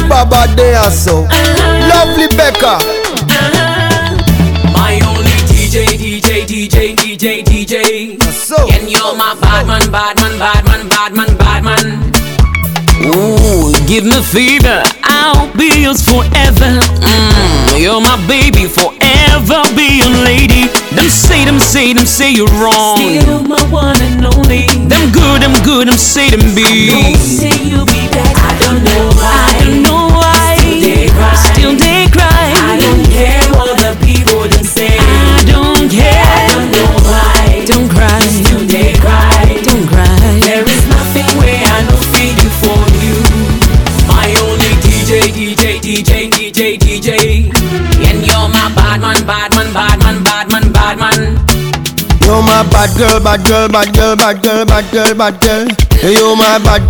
Baba there so. Lovely Becca. My only DJ. So. And you're my bad man. Ooh, give me fever, I'll be yours forever. You're my baby, forever be your lady. Them say you're wrong. Still my one and only. Them good, them say them be. Don't say you'll be back. I don't know why. Still they cry. I don't care what the people them say. I don't care. I don't know why. Don't cry. Still they cry. Don't cry. There is nothing where I know feel you for you. My only DJ. And you're my bad man. You're my bad girl. You're my bad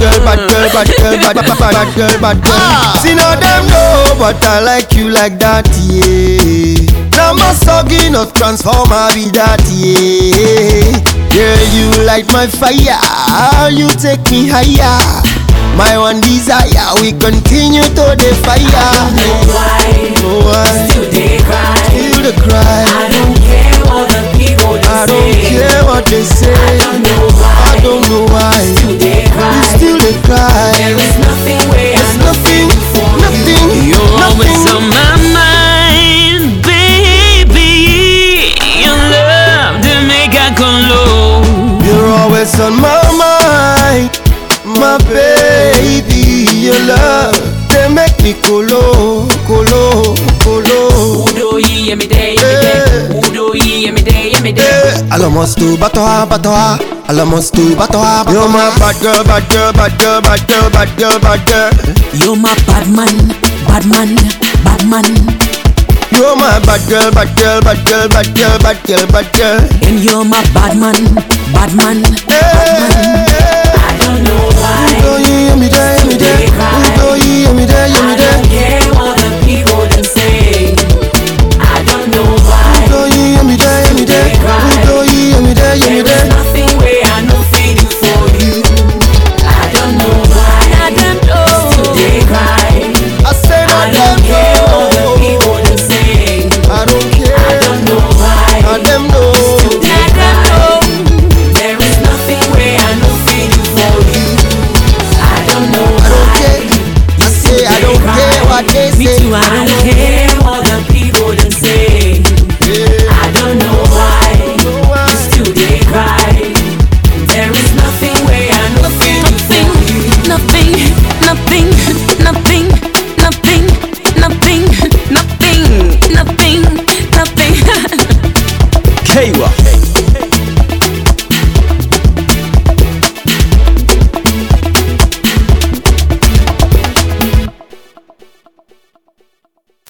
girl. See now them know, but I like you like that, yeah. Now my soggy not transformer be that, yeah. Girl, you light my fire, you take me higher. My one desire, we continue to the fire. I don't know why. Still they cry. Still they cry. I don't care what the people they say. I don't care what they say. I don't know why. Still they cry. Still they cry. There is nothing where I know nothing. You're always nothing. on my mind, baby. Your love to make I go low. You're always on my mind, my baby. Your love, they make me colo. Udo yi every day. Udo yi every day. Almost to batoha. Almost to batoha. You're my bad girl. You're my bad man. You're my bad girl. And you're my bad man. I don't know why. Udo yi every day. I don't care what the people them say. I don't know why. Udo yi every day. There is nothing where I know feel you for you. I don't know why. I don't know. Still they cry. I say I don't care what the people them say. I don't care. I don't know why. I them know. Still they cry. There is nothing where I know feel you for you. I don't know why. I say I don't care what they Me say. too, I don't care what the people them say. I don't know why. Still they cry. There is nothing where I know feel you for you. Nothing. Kaywa.